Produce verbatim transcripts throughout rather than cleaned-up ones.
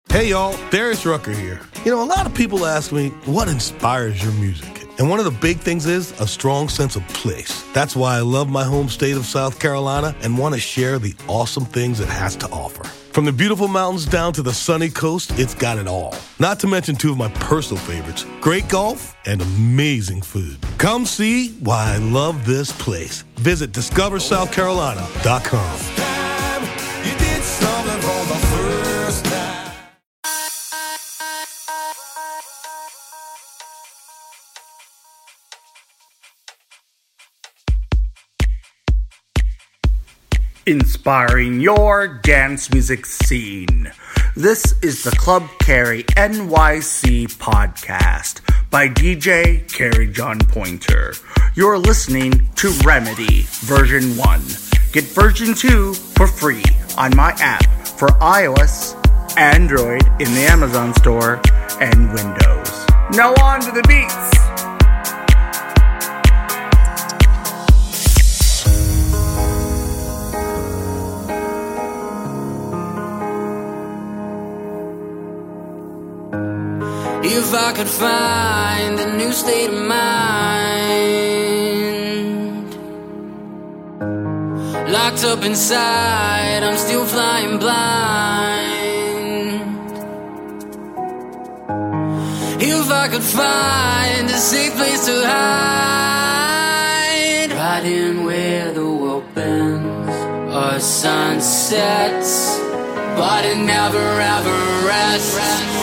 Hey y'all, Darius Rucker here. You know, a lot of people ask me, what inspires your music? And one of the big things is a strong sense of place. That's why I love my home state of South Carolina and want to share the awesome things it has to offer. From the beautiful mountains down to the sunny coast, it's got it all. Not to mention two of my personal favorites, great golf and amazing food. Come see why I love this place. Visit discover south carolina dot com. Inspiring your dance music scene. This is the Club Carry N Y C podcast by D J Carrie John Pointer. You're listening to Remedy version one. Get version two for free on my app for iOS, Android in the Amazon store, and Windows. Now on to the beats. If I could find a new state of mind, locked up inside, I'm still flying blind. If I could find a safe place to hide, right in where the world bends or sunsets, but it never ever rests.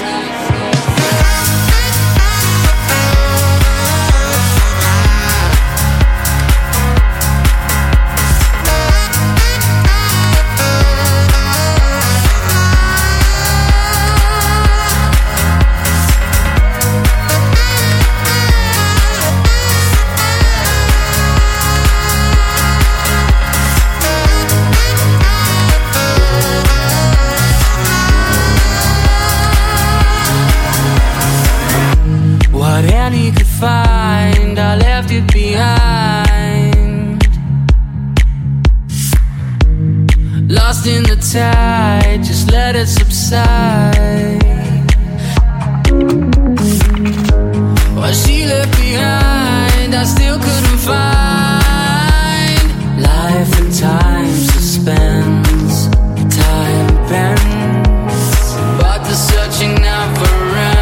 Annie could find, I left it behind. Lost in the tide, just let it subside. What she left behind, I still couldn't find. Life and time suspends, time bends, but the searching never ends.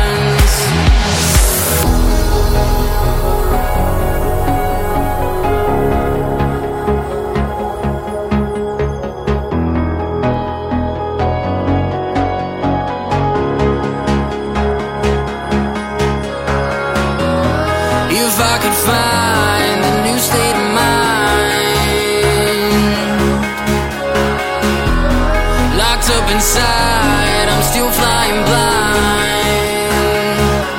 If I could find a new state of mind, locked up inside, I'm still flying blind.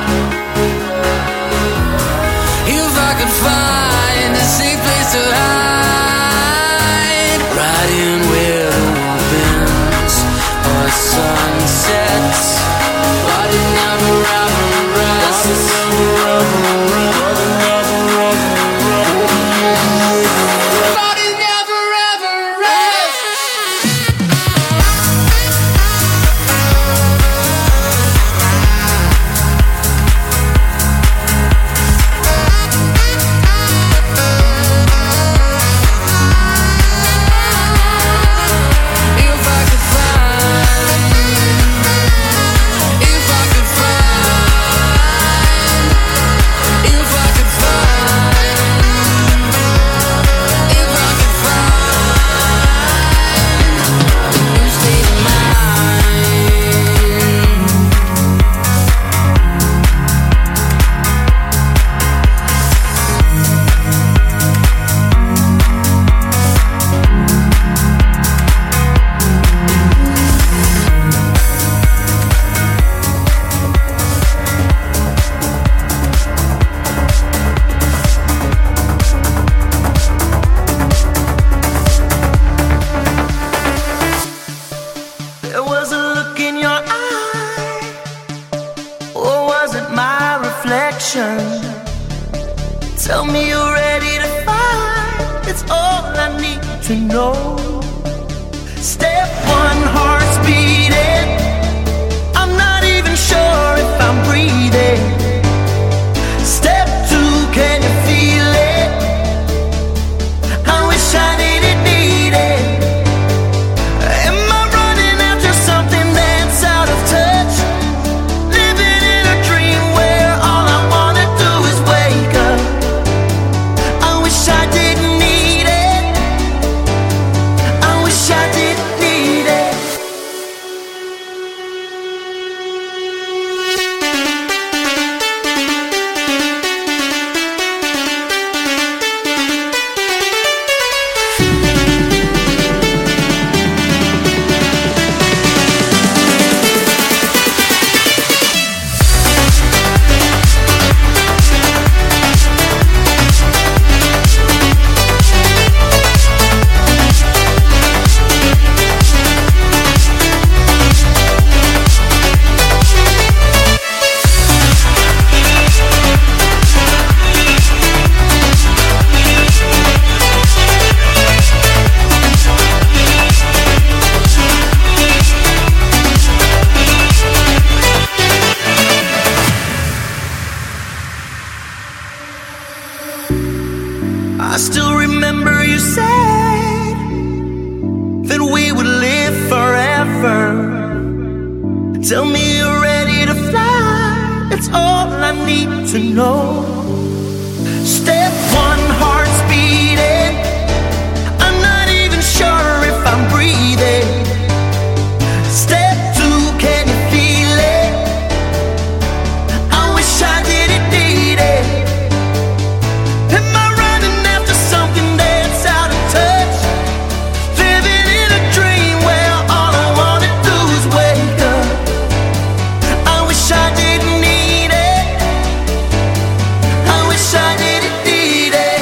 If I could find a safe place to hide, right in where the world bends or sunsets, but it never ever rests. Tell me you're ready to fight. It's all I need to know. Step one, heart's beating. I'm not Tell me you're ready to fly. That's all I need to know. Step one, heart's beating. I'm not even sure if I'm breathing. Step two, can you feel it? I wish I didn't need it. Am I running after something that's out of touch? Living in a dream where all I wanna do is wake up. I wish I didn't need it. I wish I didn't need it.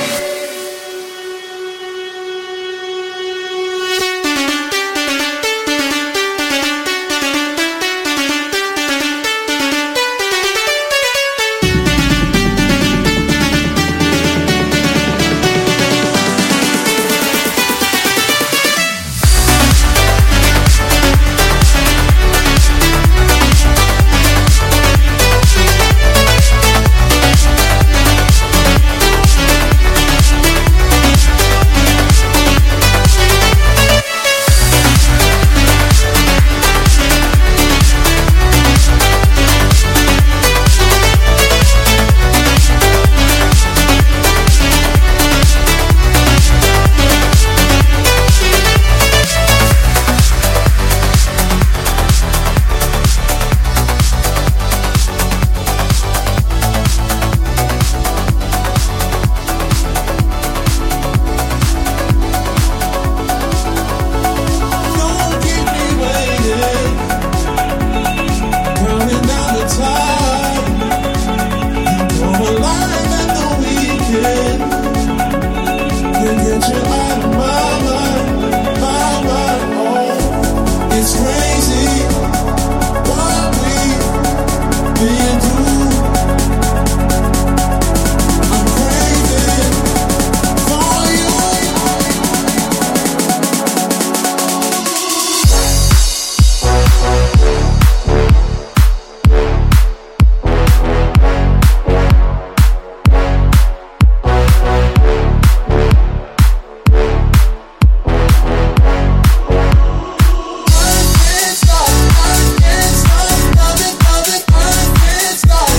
Stop.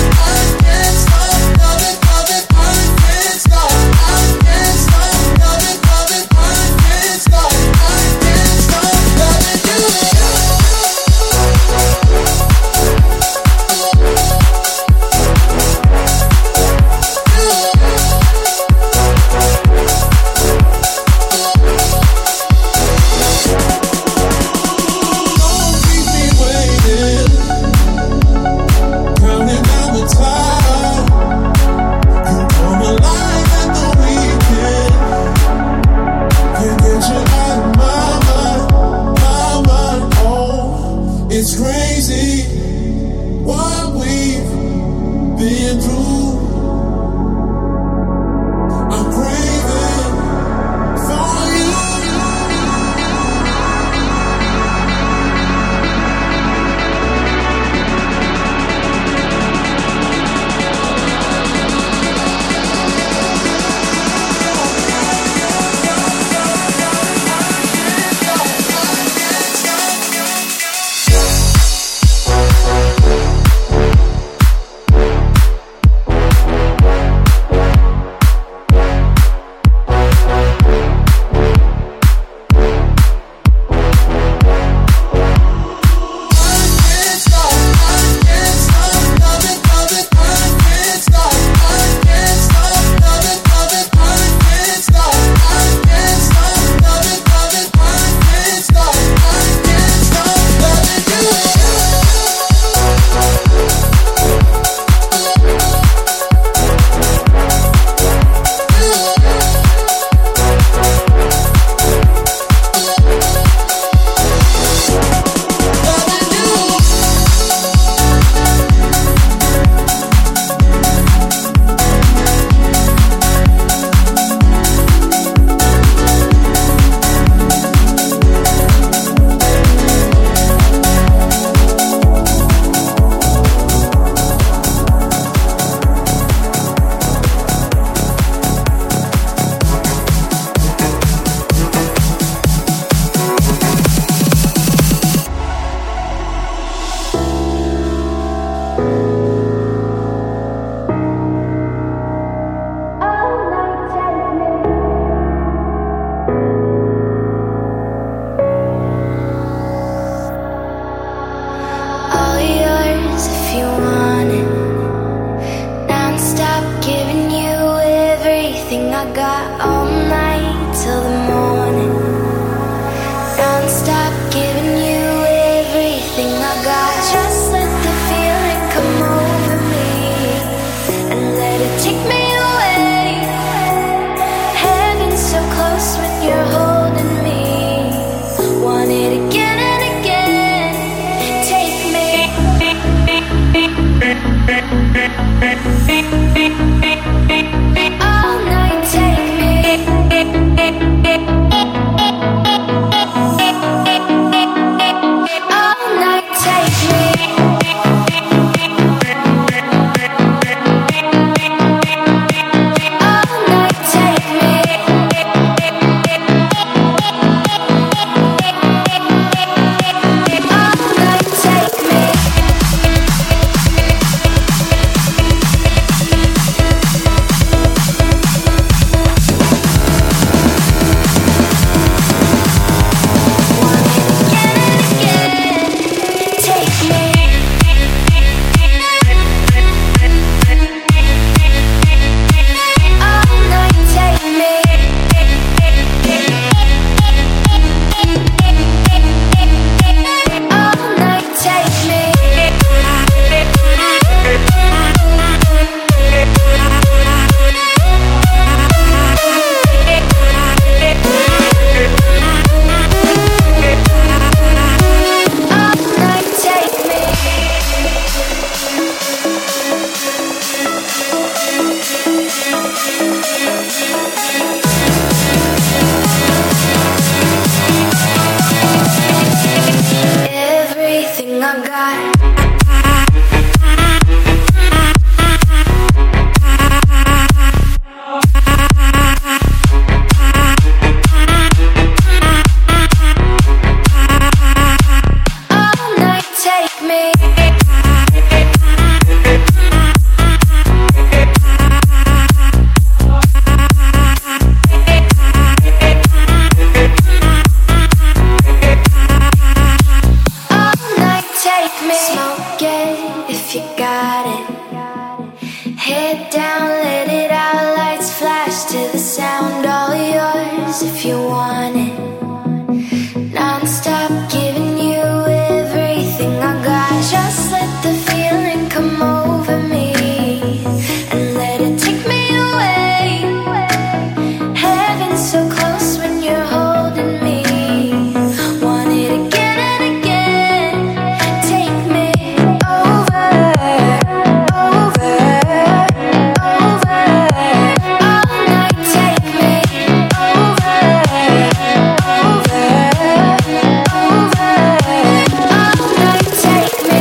smoke it if you got it. Head down, let it out, lights flash to the sound. All yours if you want it. Non-stop giving you everything I got. Just let the feeling come over me and let it take me away. Heaven's so close when you're holding me. Want it again and again. Take me over, over, over. All night, take me over, over, over. All night, take me.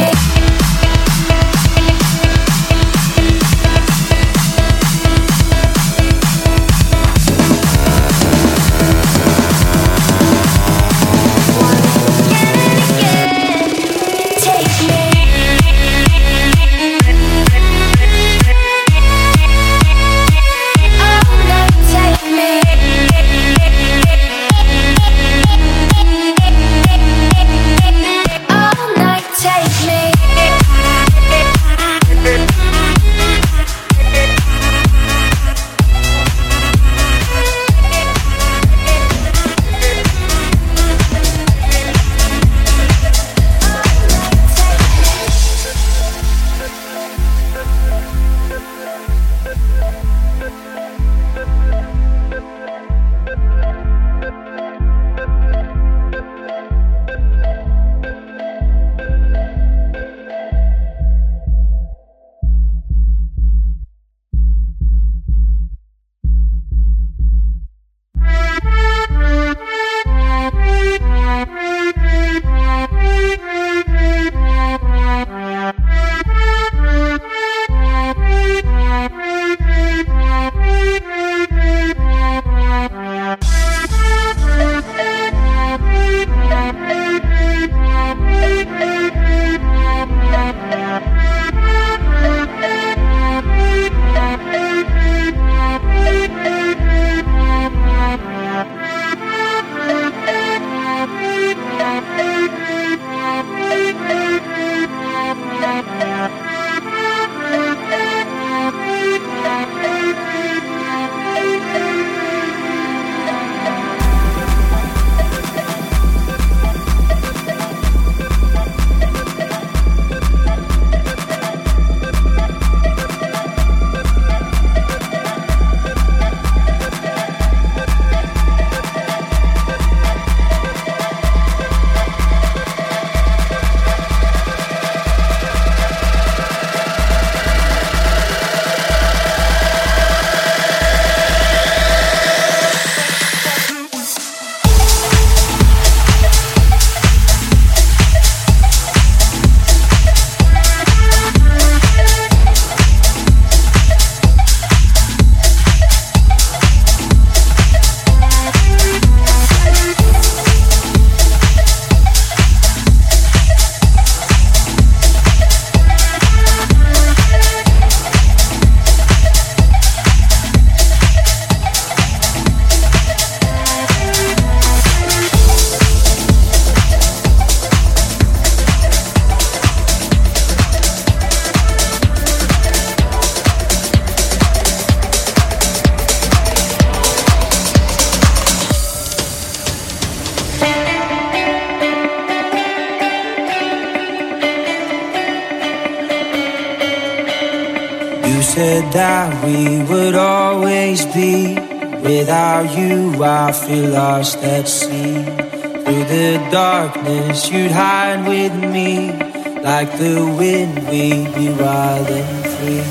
Said that we would always be. Without you I feel lost at sea. Through the darkness you'd hide with me. Like the wind we'd be wild and free.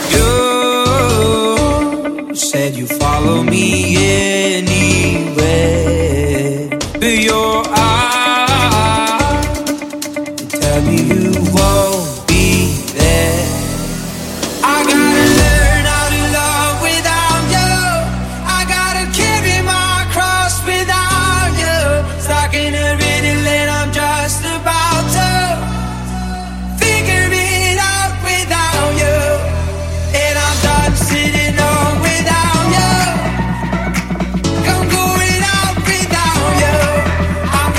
You said you'd follow me anywhere. But your eyes tell me you won't be there. I gotta learn how to love without you. I gotta carry my cross without you. Stuck in a riddle and I'm just about to figure it out without you. And I'm done sitting on without you. I'm going out without you. I'm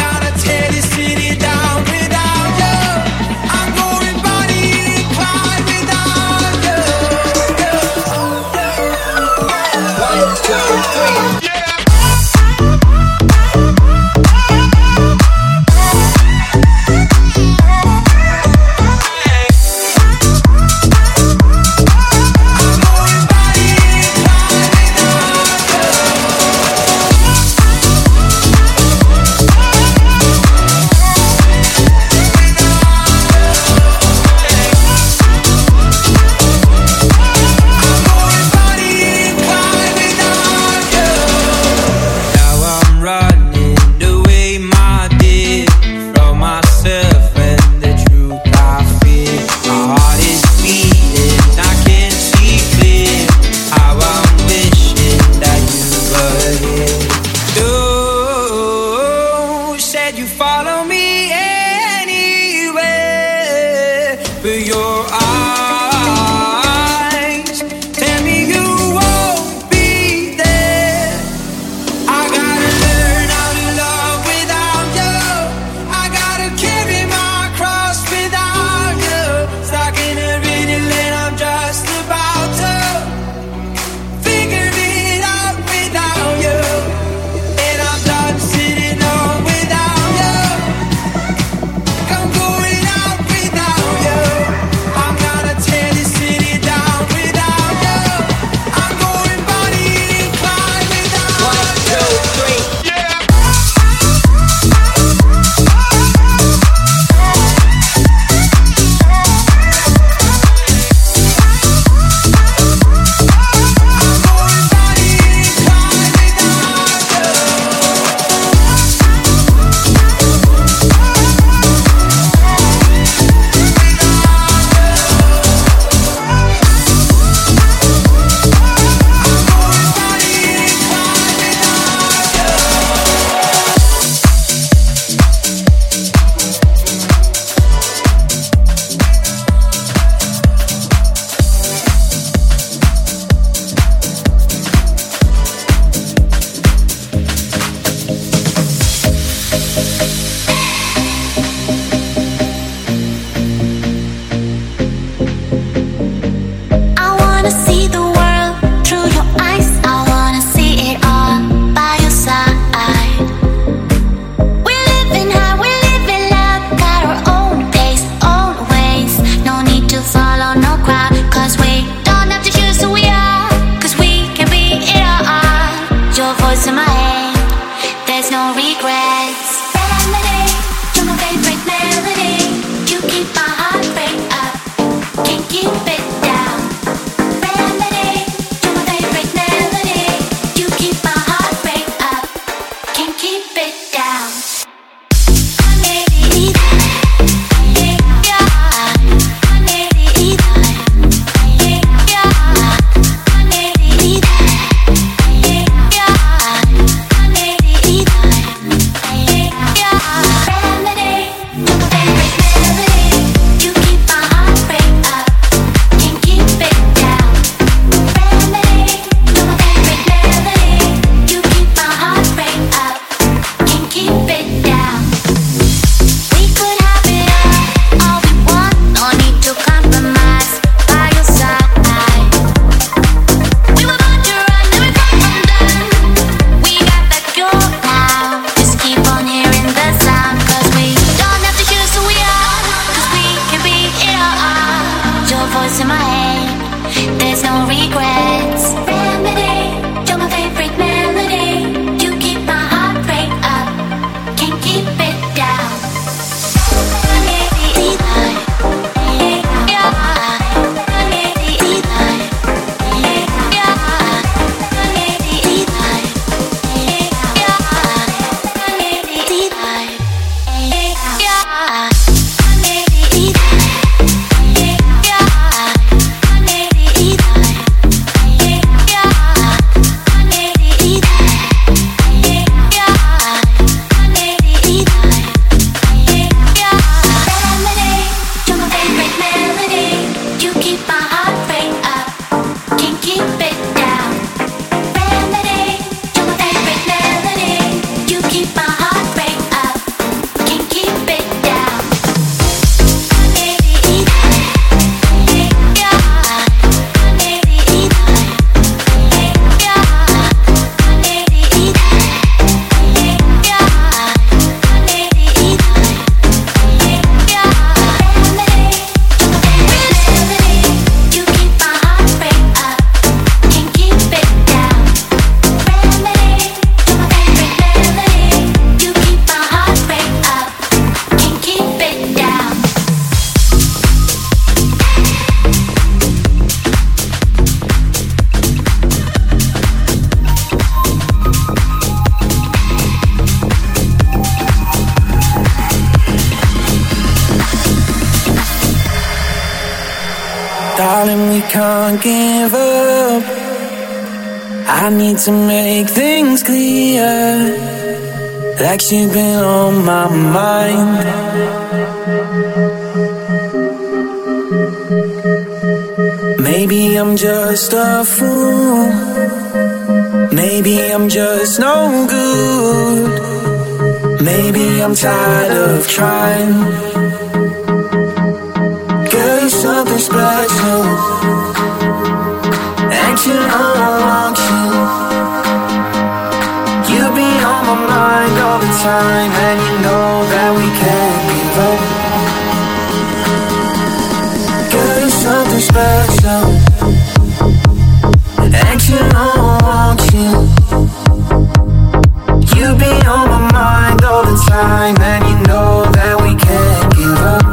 But your eyes tell me you won't be there. I gotta learn how to love without you. I gotta carry my cross without you. Stuck in a riddle and I'm just about to figure it out without you. And I'm done sitting on without you. I'm going out without you. I'm gonna tear this city down without you. I'm going Bonnie and Clyde without you. One, two, three, yeah. I wanna see the world through your eyes. I wanna see it all by your side. We're living high, we're living loud. Got our own pace, own ways. No need to follow no crowd. Cause we don't have to choose who we are. Cause we can be it all. Your voice in my head, there's no regrets. Remedy, you're my favorite melody. You keep my heart rate up. Can't keep it down. Remedy, you're my favorite melody. You keep my heart rate up. Can't keep it down. In my head, there's no regrets. Remedy, you're my favorite melody. You keep my heart rate up. Can't keep it down. Darling, we can't give up. I need to make things clear, like you've been on my mind. Maybe I'm just a fool. Maybe I'm just no good. Maybe I'm tired of trying. Girl, you're something special. And you know I want you. You be on my mind all the time. And you know that we can't give up. Girl, you're something special. And you know I want you. You be on my mind all the time. And you know that we can't give up.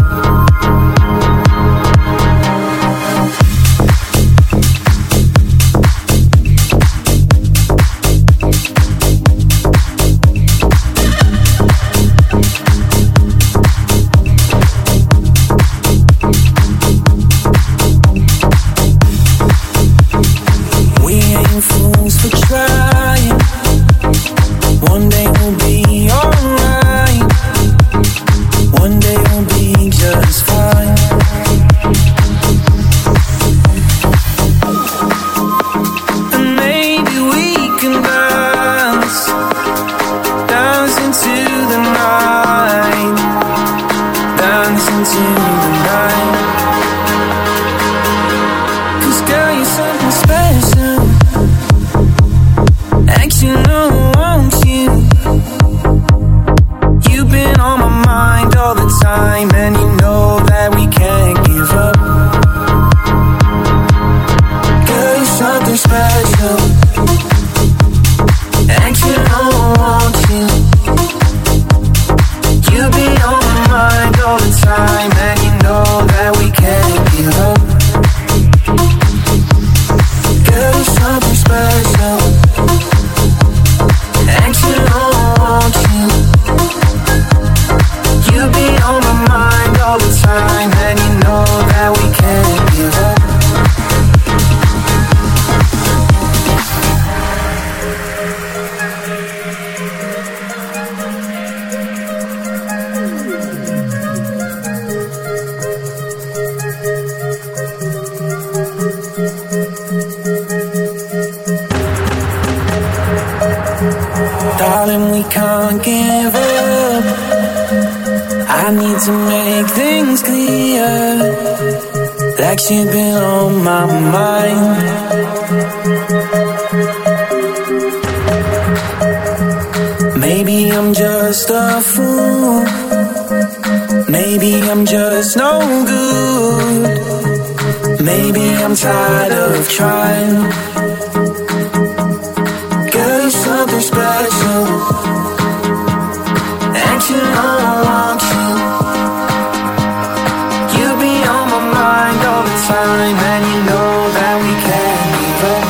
Darling, we can't give up. I need to make things clear, like you've been on my mind. Maybe I'm just a fool. Maybe I'm just no good. Maybe I'm tired of trying. Girl, you're something special. And you know I want you. You be on my mind all the time. And you know that we can't give up.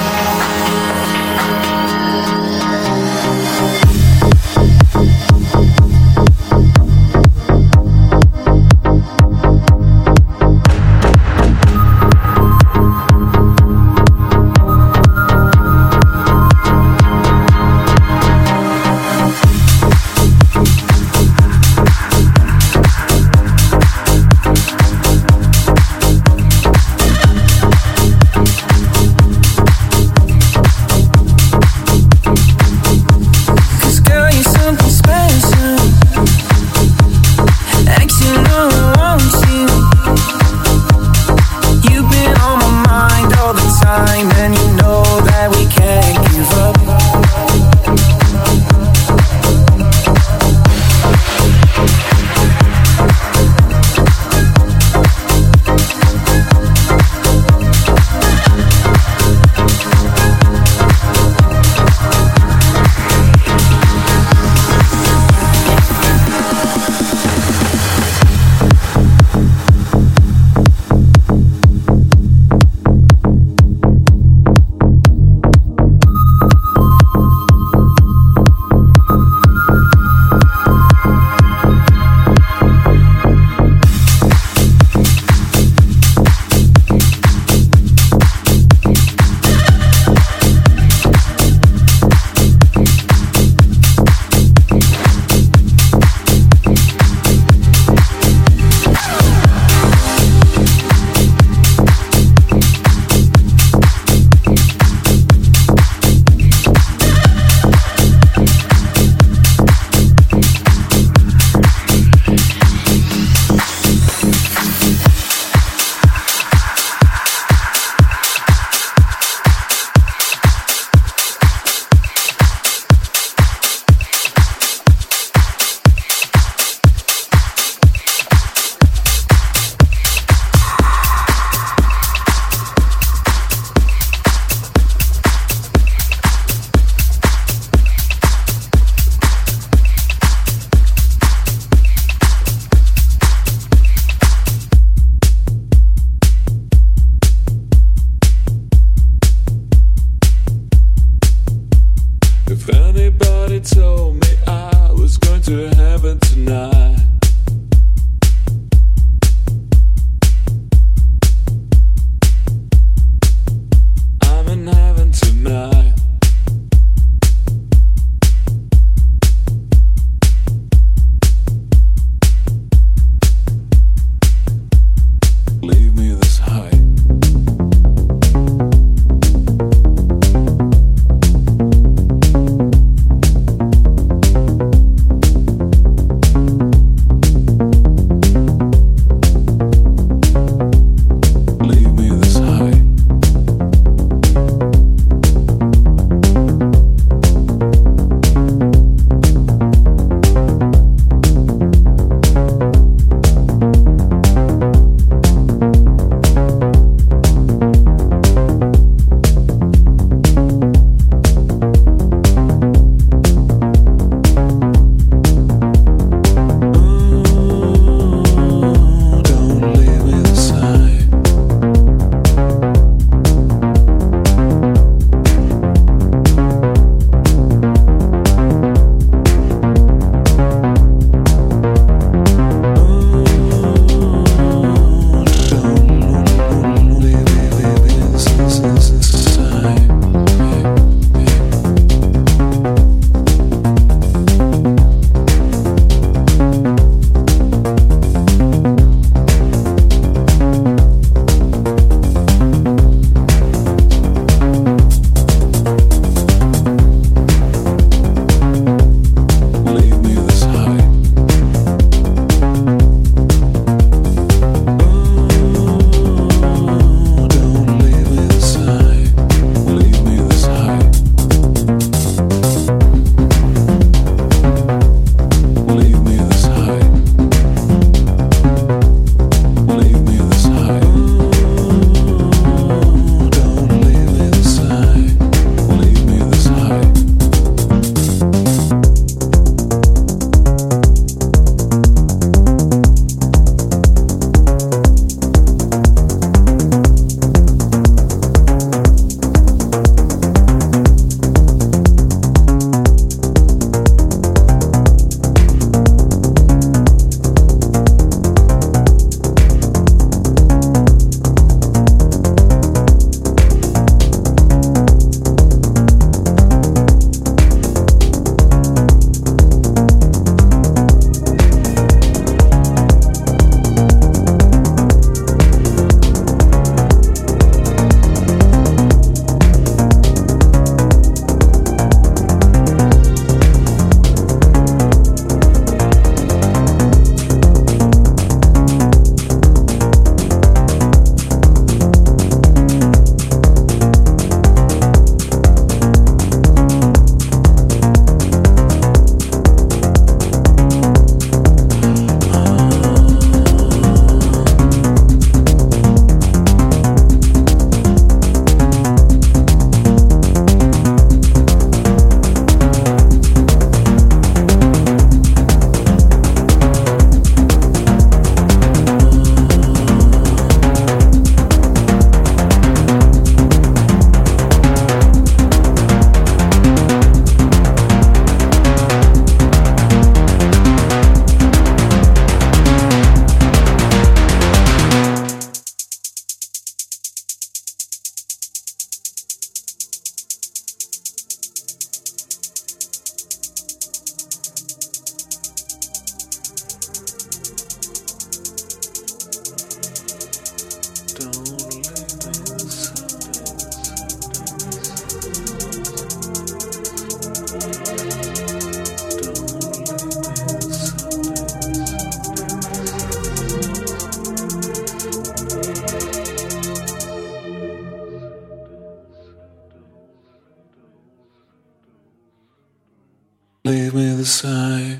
leave with a sigh.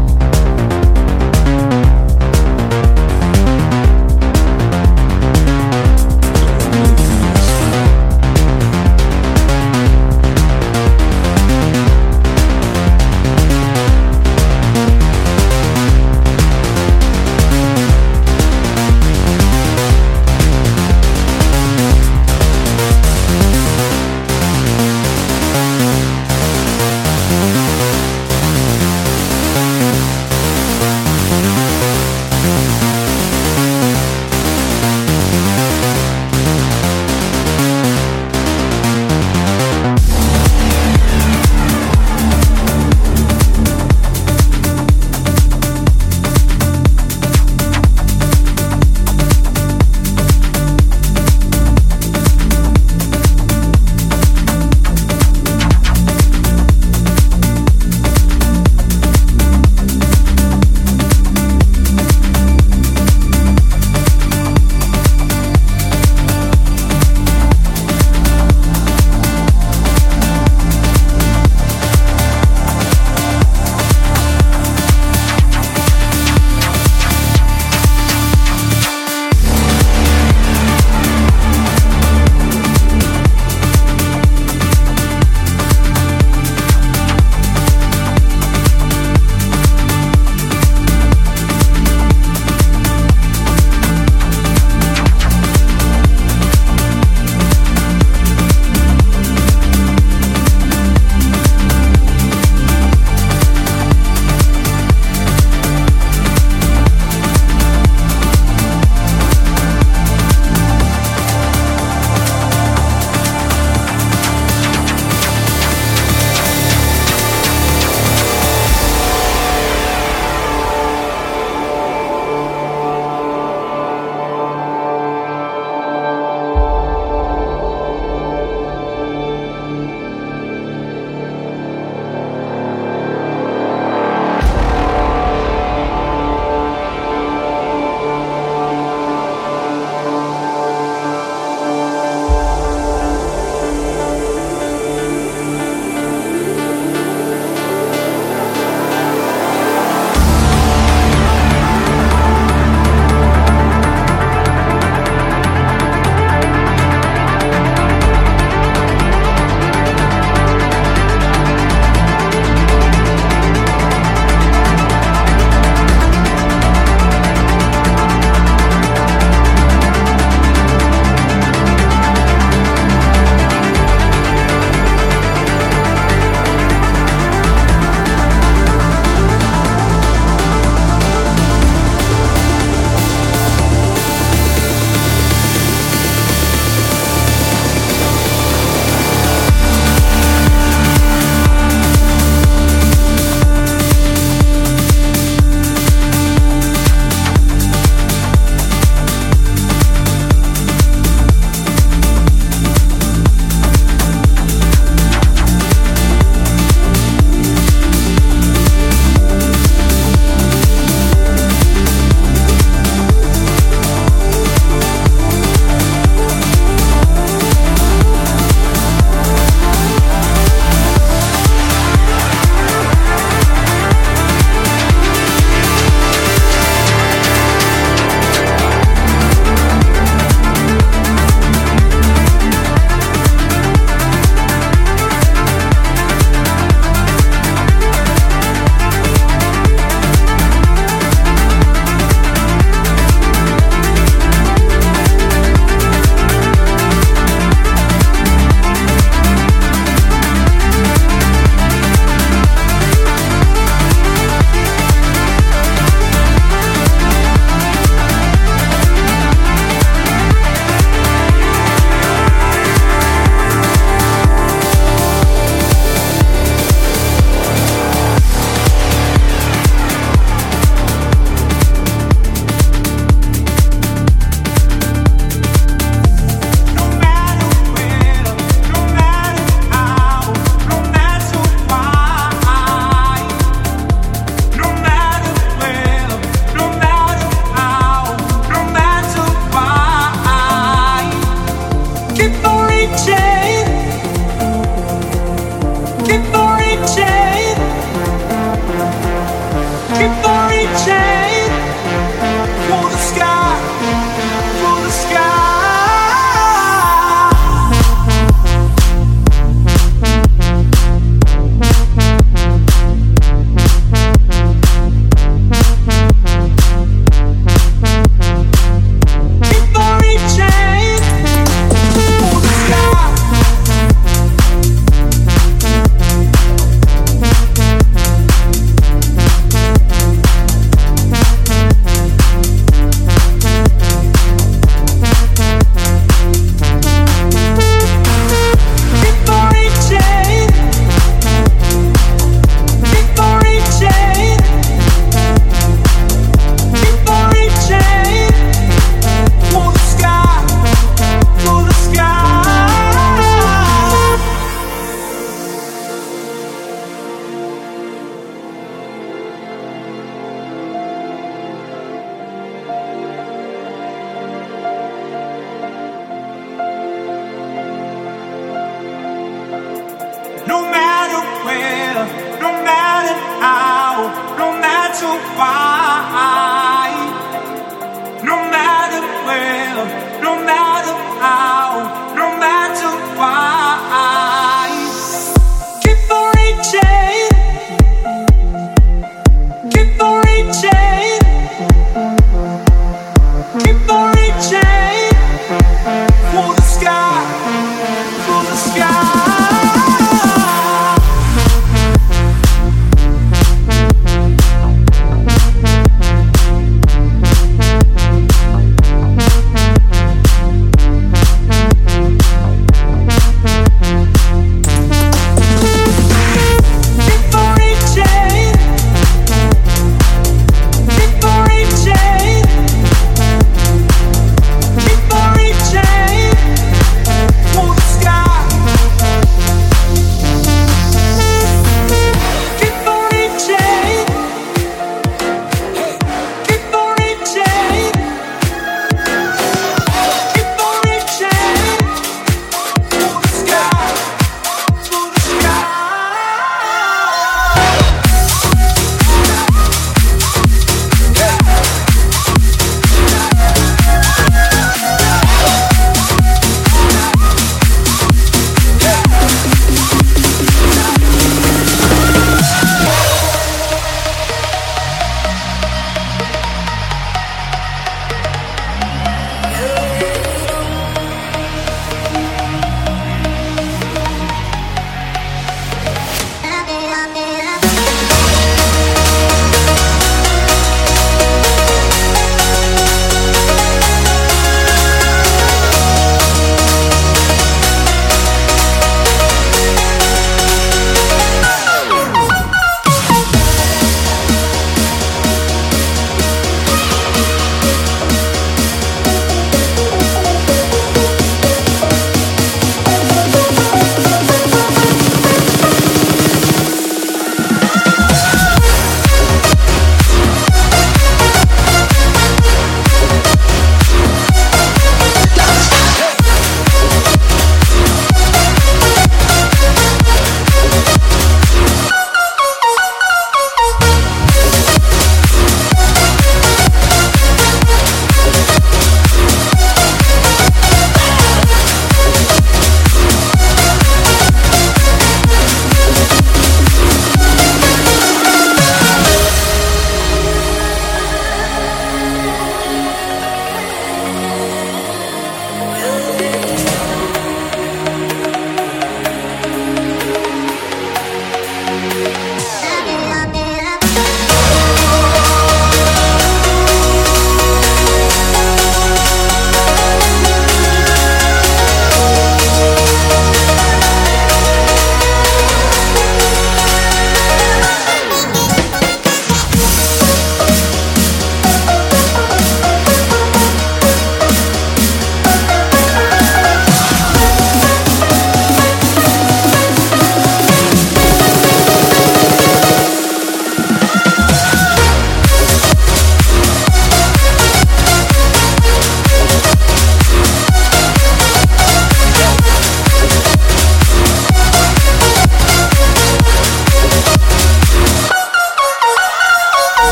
Thank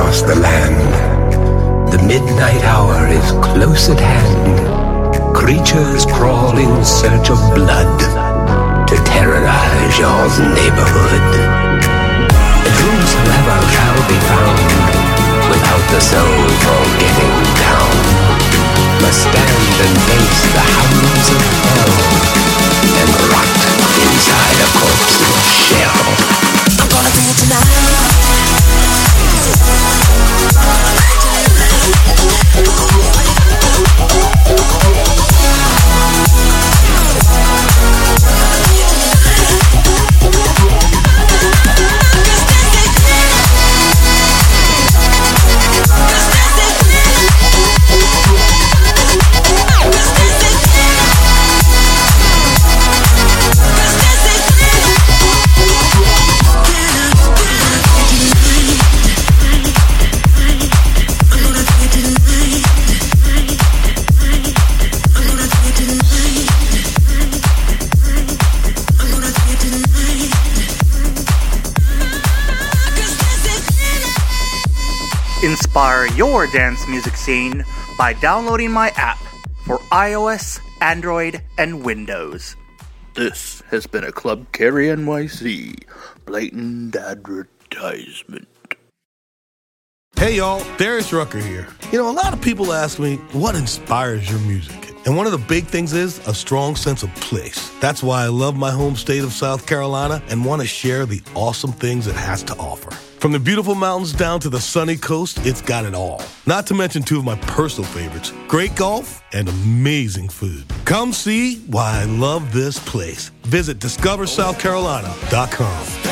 across the land. The midnight hour is close at hand. Creatures crawl in search of blood to terrorize your neighborhood. And whosoever shall be found without the soul for getting down must stand and face the hounds of hell and rot inside a corpse's shell. I'm gonna do it tonight. Inspire your dance music scene by downloading my app for iOS, Android, and Windows. This has been a Club Carry N Y C blatant advertisement. Hey y'all, Darius Rucker here. You know, a lot of people ask me, what inspires your music? And one of the big things is a strong sense of place. That's why I love my home state of South Carolina and want to share the awesome things it has to offer. From the beautiful mountains down to the sunny coast, it's got it all. Not to mention two of my personal favorites, great golf and amazing food. Come see why I love this place. Visit discover south carolina dot com.